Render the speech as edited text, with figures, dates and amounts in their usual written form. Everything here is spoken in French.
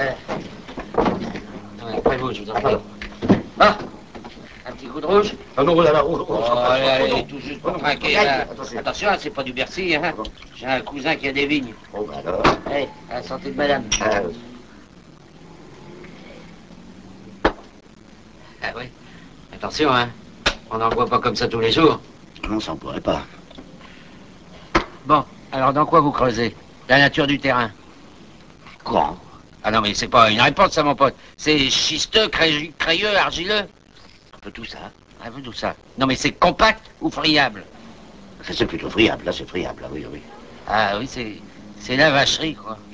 Ouais. Ouais, prévôt, je vous en prie. Ah, un petit coup de rouge. Ah non, là, rouge. Allez, tout juste pour trinquer. Hein. Attention. Attention, c'est pas du Bercy. Hein. J'ai un cousin qui a des vignes. Oh, bah alors. Allez, à la santé de madame. Ah oui. Attention, hein. On n'en boit pas comme ça tous les jours. Non, ça ne pourrait pas. Bon, alors dans quoi vous creusez? La nature du terrain. Courant. Ah non, mais c'est pas une réponse, ça, mon pote. C'est schisteux, crayeux, argileux. Un peu tout ça. Un peu tout ça. Non, mais c'est compact ou friable? Ça, c'est plutôt friable. Là, c'est friable. Là, oui, oui. Ah oui, c'est la vacherie, quoi.